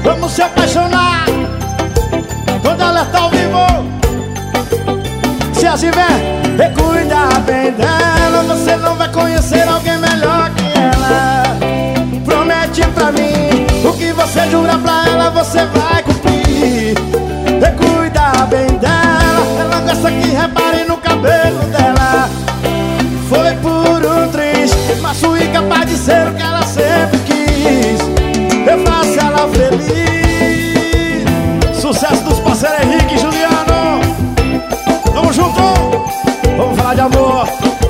Vamos se apaixonar quando ela tá ao vivo. Se assim vem, cuida bem dela. Você não vai conhecer alguém melhor que ela. Promete pra mim o que você jura pra ela, você vai cumprir. Cuida bem dela. Ela gosta que repare no cabelo dela. Foi por um triz, mas fui capaz de ser o que ela sempre quis. Eu faço ela feliz. Sucesso dos parceiros Henrique e Juliano. Tamo junto. Vamos falar de amor.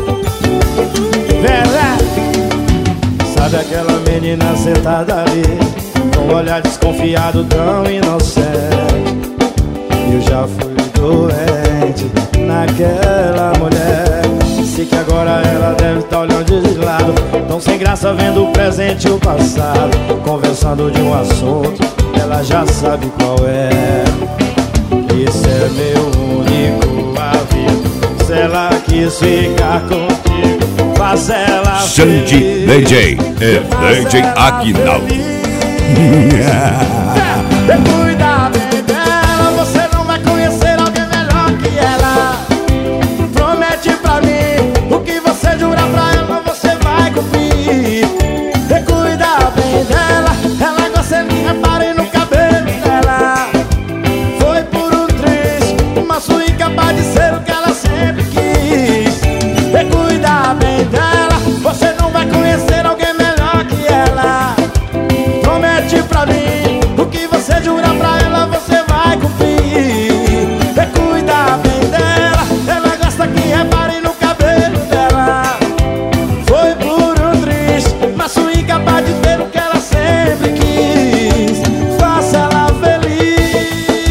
Sabe aquela menina sentada ali, com um olhar desconfiado, tão inocente. Eu já fui doente naquela mulher. Sei que agora ela deve estar olhando de lado, tão sem graça vendo o presente e o passado. Conversando de um assunto, ela já sabe qual é. Esse é meu único aviso. Se ela quis ficar contigo, faz ela Xande DJ é DJ Aguinaldo. Cuida bem dela, você não vai conhecer alguém melhor que ela. Promete pra mim o que você jura pra ela, você vai cumprir. Cuida bem dela, ela gosta de repare no cabelo dela. Foi por um triz, mas fui incapaz de ser o que ela sempre quis. Cuida bem dela, você não vai conhecer alguém melhor que ela. Promete pra mim o que você jura pra ela, você vai cumprir. Cuida bem dela, ela gosta que repare no cabelo dela. Foi por um triz, mas fui incapaz de ter o que ela sempre quis. Faça ela feliz.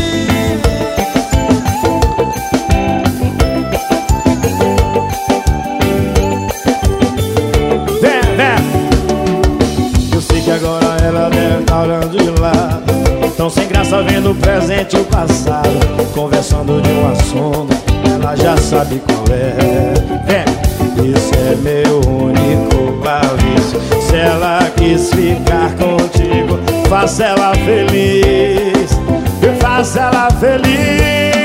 Eu sei que agora ela deve estar olhando de lado, tão sem graça vendo o presente e o passado. Conversando de um assunto, ela já sabe qual é. Isso é meu único aviso. Se ela quis ficar contigo, faz ela feliz. Faz ela feliz.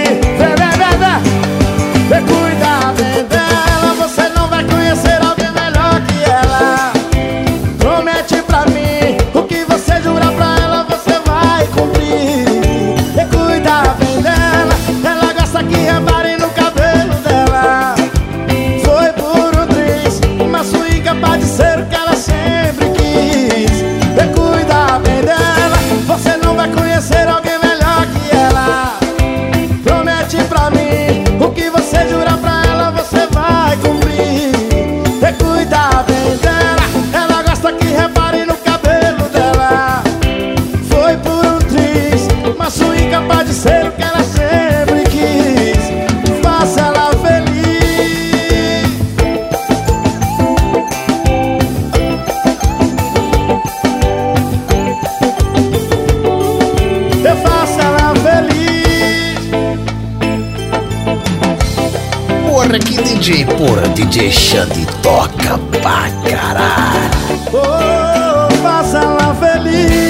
Cuida bem dela, você não vai conhecer alguém melhor que ela. Promete pra mim o que você jura pra ela, você vai cumprir. Cuida bem dela, ela gosta que repare no cabelo dela. Foi por um triz, mas fui incapaz de ser o que ela sempre quis. Cuida bem dela, você não vai conhecer alguém melhor que ela. Promete pra mim o que você jura pra ela, você vai cumprir. Cuida bem dela, ela gosta que repare no cabelo dela. Foi por um triz, mas fui incapaz de ser o que ela sempre quis. Faça ela feliz. Eu faço ela feliz. Porra, que DJ, porra, DJ Xande toca pra caralho. Oh, faça ela feliz.